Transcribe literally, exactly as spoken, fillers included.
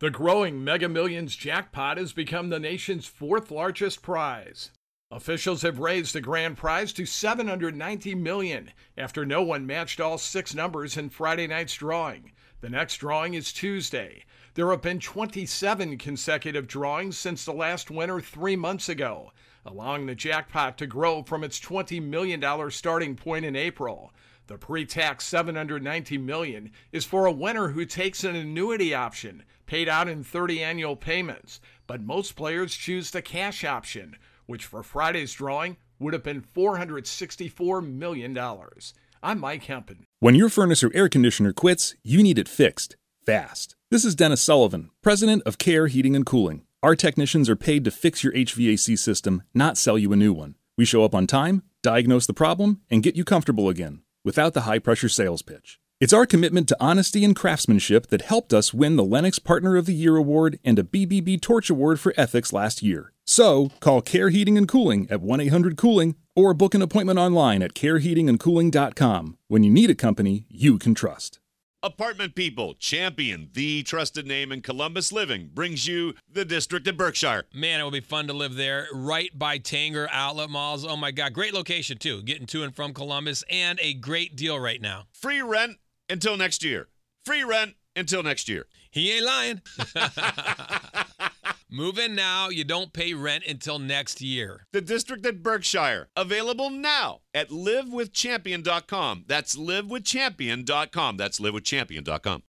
The growing Mega Millions jackpot has become the nation's fourth largest prize. Officials have raised the grand prize to seven hundred ninety million dollars after no one matched all six numbers in Friday night's drawing. The next drawing is Tuesday. There have been twenty-seven consecutive drawings since the last winner three months ago, allowing the jackpot to grow from its twenty million dollars starting point in April. The pre-tax seven hundred ninety million dollars is for a winner who takes an annuity option, paid out in thirty annual payments, but most players choose the cash option, which for Friday's drawing would have been four hundred sixty-four million dollars. I'm Mike Hempen. When your furnace or air conditioner quits, you need it fixed, fast. This is Dennis Sullivan, president of Care Heating and Cooling. Our technicians are paid to fix your H V A C system, not sell you a new one. We show up on time, diagnose the problem, and get you comfortable again, without the high-pressure sales pitch. It's our commitment to honesty and craftsmanship that helped us win the Lennox Partner of the Year Award and a B B B Torch Award for Ethics last year. So, call Care Heating and Cooling at one eight hundred cooling or book an appointment online at care heating and cooling dot com. When you need a company you can trust. Apartment People, Champion, the trusted name in Columbus living, brings you the District of Berkshire. Man, it will be fun to live there, right by Tanger Outlet Malls. Oh my God, great location too, getting to and from Columbus, and a great deal right now. Free rent until next year. Free rent until next year. He ain't lying. Move in now. You don't pay rent until next year. The District at Berkshire. Available now at live with champion dot com. That's live with champion dot com. That's live with champion dot com.